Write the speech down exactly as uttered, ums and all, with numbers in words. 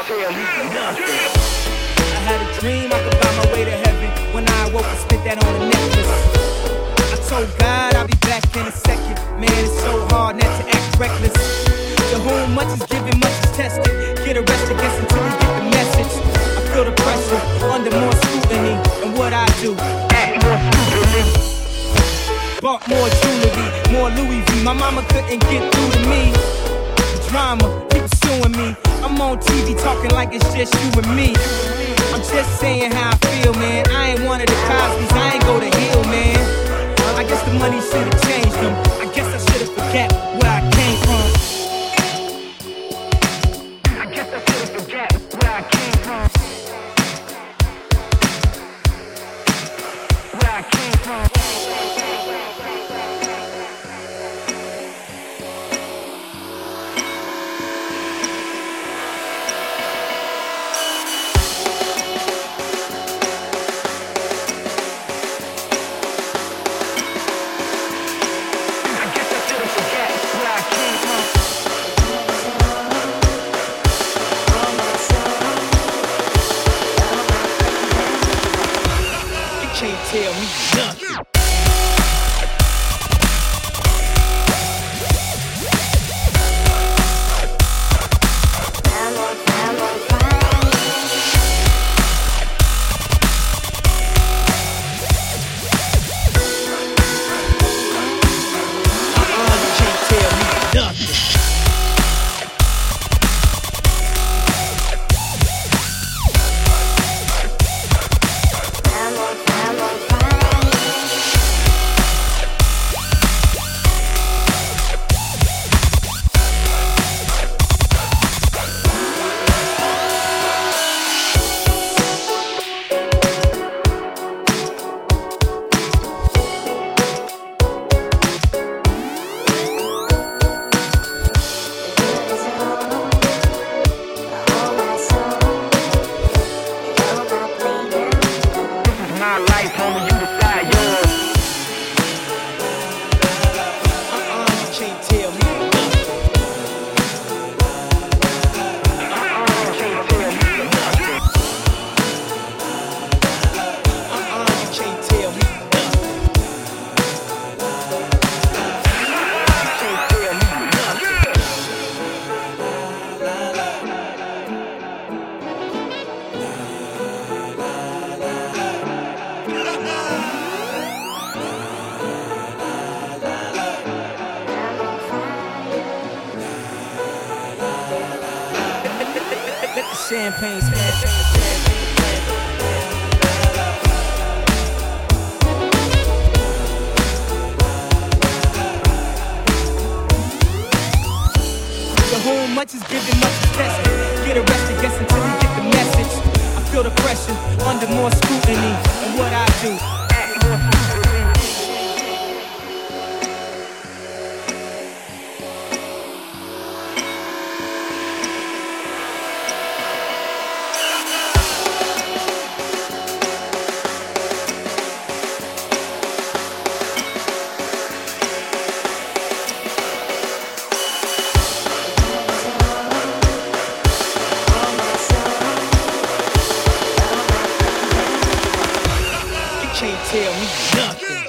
tell me nothing. I had a dream I could buy my way to heaven. When I awoke, I spent that on a necklace. I told God I'll be back in a second. Man, it's so hard not to act reckless. To whom much is given, much is tested. Get arrested, guess until you get the message. I feel the pressure, under more scrutiny. And what I do, Act more stupidly. bought more jewelry, more Louis V. My mama couldn't get through to me. The drama, people suing me. I'm on T V talking like it's just you and me. I'm just saying how I feel, man. I ain't one of the Cosbys, I ain't go to Hill, man. I guess the money should've changed them. I guess I should've forget where I came from. I guess I should've forget where I came from. Where I came from. Can't tell me nothing. My life, homie, you decide yours. Uh-uh, you can't tell me nothing. Uh-uh, you can't tell me nothing. Uh-uh, you can't tell me nothing. You can't tell me nothing. Let the champagne smash. To whom much is given, much is tested. Get arrested, guess until you get the message. I feel the pressure, under more scrutiny. And what I do, Act more stupidly. you can't tell me nothing.